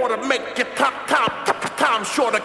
order, make your time shorter.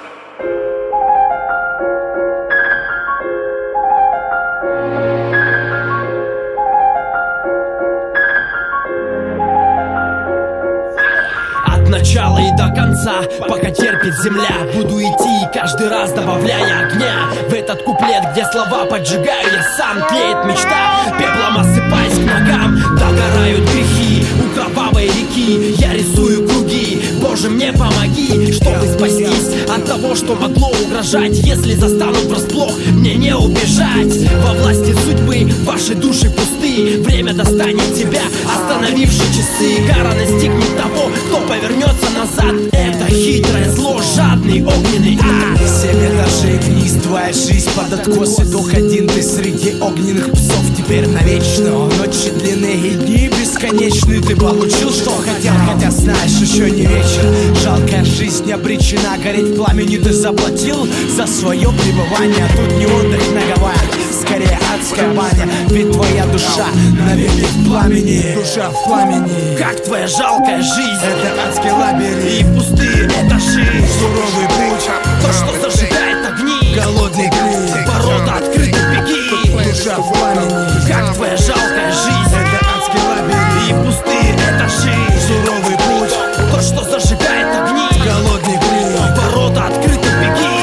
От начала и до конца, пока терпит земля, буду идти, каждый раз добавляя огня в этот куплет, где слова поджигаю я сам. Тлеет мечта, пеплом осыпаясь к ногам. Догорают грехи у кровавой реки. Я рисую круги, Боже, мне помоги, чтобы спастись от того, что могло угрожать. Если застанут врасплох, мне не убежать. Во власти судьбы ваши души пусты. Время достанет тебя, остановивши часы. Кара настигнет того, кто повернется назад. Это хитрое зло, жадный огненный ад. 7 этажей вниз, твоя жизнь под откос. Итог один, ты среди огненных псов. Теперь навечно, ночи длинные и дни бесконечные. Ты получил, что хотел, хотя знаешь, еще не вечер. Жалкая жизнь обречена гореть в пламени. Ты заплатил за свое пребывание. Тут не отдых на Гавайях, скорее адская баня. Ведь твоя душа навеки в пламени. Душа в пламени. Как твоя жалкая жизнь, это адский лабиринт и пустые этажи. Суровый путь, то, что зажигает огни. голодный крик, ворота открыты, беги. душа в пламени. Как твоя жалкая жизнь, Это адский лабиринт и пустые этажи. Суровый путь, То, что зажигает огни. голодный крик, Ворота открыты, беги.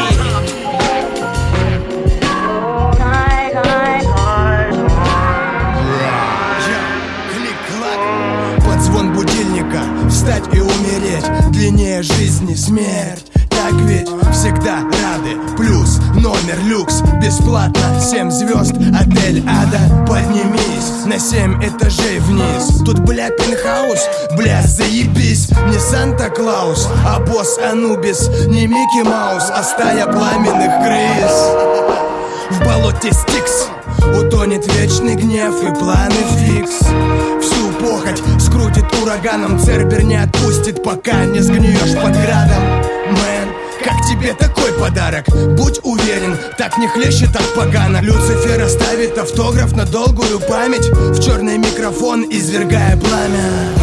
клик-клак. Под звон будильника встать и умереть. Длиннее жизни смерть. Так ведь всегда рады. Плюс номер люкс, бесплатно 7 звезд, отель Ада. Поднимись на 7 этажей вниз. Тут, бля, пентхаус, бля, заебись. Не Санта-Клаус, а босс Анубис. Не Микки Маус, а стая пламенных крыс. В болоте Стикс утонет вечный гнев и планы фикс. Всю похоть скрутит ураганом. Цербер не отпустит, пока не сгниешь под градом. Мэн, как тебе такой подарок? Будь уверен, так не хлещет так погано. Люцифер оставит автограф на долгую память. В черный микрофон извергая пламя.